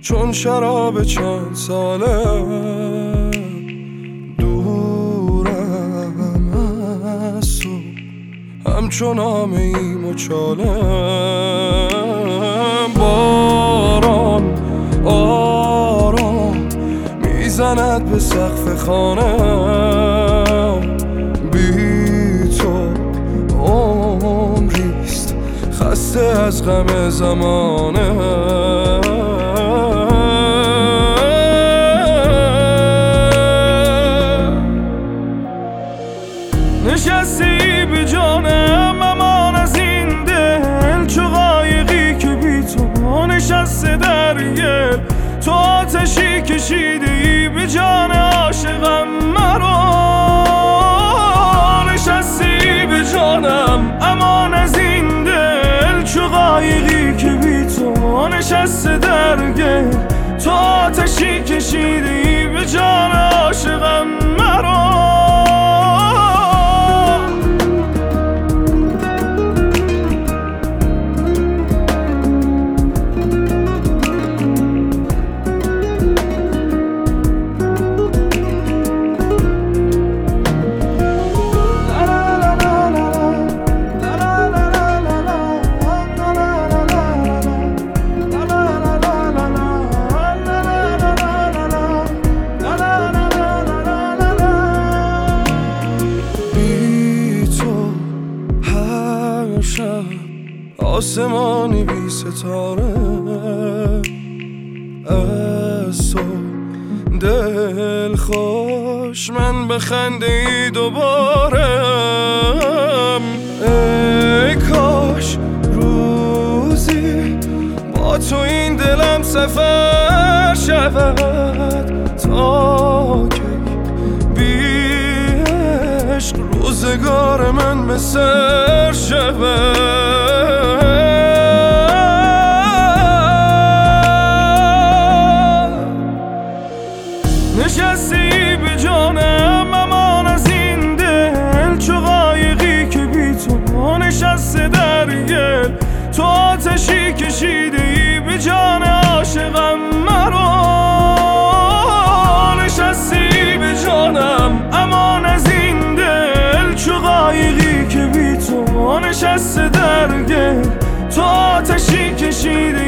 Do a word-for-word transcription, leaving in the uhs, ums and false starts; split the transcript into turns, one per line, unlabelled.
چون شراب چند ساله دورم از تو، همچون آمه ای مچاله. باران آرام میزند به سقف خانه، بی تو عمریست خسته از غم زمانه. نشستی به جانم امان از این دل، چو قایقی که بی تو نشسته در گل. تو آتشی کشیده ای به جان عاشقم مرا، نشستی به جانم امان از این دل، چو قایقی که بی تو نشسته در گل. تو آتشی کشیده ای به جان عاشقم مرا. آسمانی بی ستاره از تو دل خوش، من به خنده ای دوباره. ای کاش روزی با تو این دلم سفر شود، تا که بی عشق روزگار من به سر شود. نشستی به جانم امان از این دل، چو قایقی که بی تو نشسته در گل. تو آتشی کشیده ای به جان عاشقم مرا، نشستی به جانم امان از این دل، چو قایقی که بی تو نشسته در گل. تو آتشی کشیده